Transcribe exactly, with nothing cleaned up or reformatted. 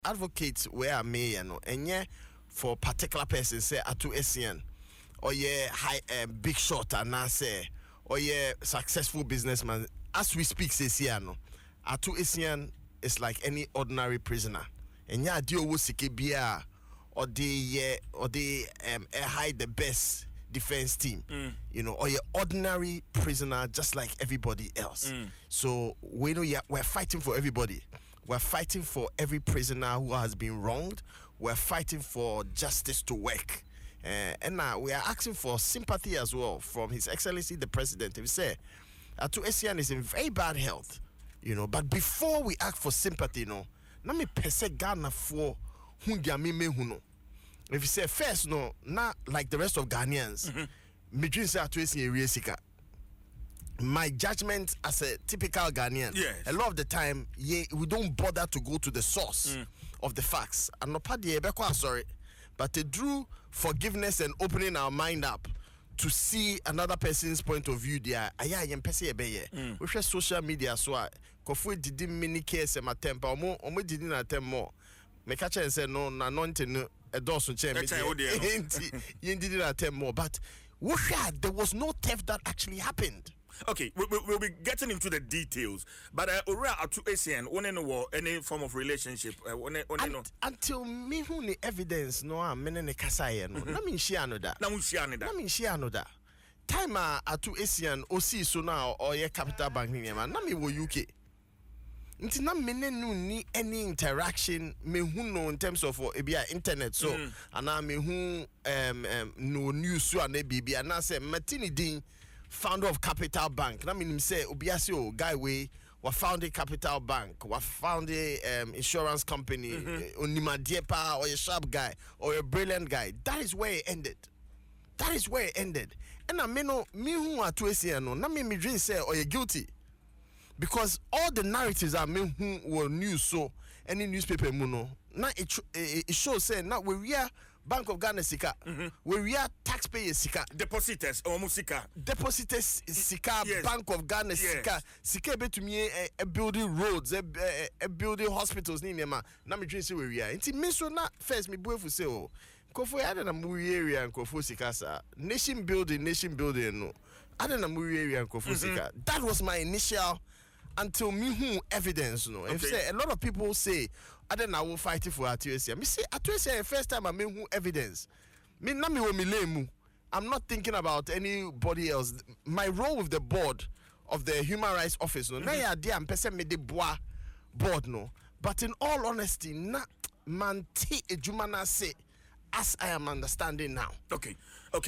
advocates where me you know and yeah for particular person say Atu Essien or yeah high um, big shot and I say or yeah successful businessman. As we speak, says here no Atu Essien is like any ordinary prisoner. And yeah, deal with Sikibia or they yeah or they um hide the best defense team, mm. you know, or your ordinary prisoner just like everybody else. Mm. So we know yeah, we're fighting for everybody. We're fighting for every prisoner who has been wronged. We're fighting for justice to work. Uh, and now we are asking for sympathy as well from His Excellency the President. He say, Atu Essien is in very bad health, you know. But before we ask for sympathy, you know, na me pese Ghana for hundia me me huno. If you say first, no, not like the rest of Ghanaians, me dream say Atu Essien real. My judgment as a typical Ghanaian, yes. a lot of the time, yeah, we don't bother to go to the source mm. of the facts. And not part sorry, but to drew forgiveness and opening our mind up to see another person's point of view. There, aya yem pese ebeye. We share social media so kofu didi mini case ma temper omo omo didi na tem more. Me catch and say no na anointing a dozen chair me yin didi na tem more. But there was no theft that actually happened. Okay, we, we, we'll be getting into the details, but uh, Atu Essien, one any form of relationship, uh, one, one, and, no. Until me who the evidence no am mene ne kasaya no. Na me share no da. Na me share no da. Na me share no da. Time Atu Essien osi so now or ye Capital Bank ni ma. Na me wo U K. Nti na mene no ni any interaction me hu no in terms of uh, ebia internet so mm. ana me hu um, um no news so ana bibia na say matini din founder of Capital Bank. I mean, say Obiasi o guy we were founded Capital Bank, were founded um, insurance company, Onima Diepa or a sharp guy or a brilliant guy. That is where it ended. That is where it ended. And I mean, no, me who are to say no, na me me dream say or you're guilty. Because all the narratives are me who were news so any newspaper muno. Now it, it, it shows say now we are Bank of Ghana sika, mm-hmm. we are taxpayers sika, depositors or musika, depositors sika, yes. Bank of Ghana yes. sika, sika be to me a, a building roads, a, a, a building hospitals ni nema. Na me dream say we are. Inti me so na first me boy for say oh, kofo ya na muri area and kofo sika sa nation building, nation building no. I na muri area and kofo sika. That was my initial. Until me who evidence, no. Okay. If say a lot of people say, I don't know, fighting for Atu Essien. Me say Atu Essien first time I mean who evidence. Me na me wo me lemu. I'm not thinking about anybody else. My role with the board of the Human Rights Office, no. Na ya dia mpese me de boa board no. But in all honesty, na man ti ejuma na say as I am understanding now. Okay. Okay.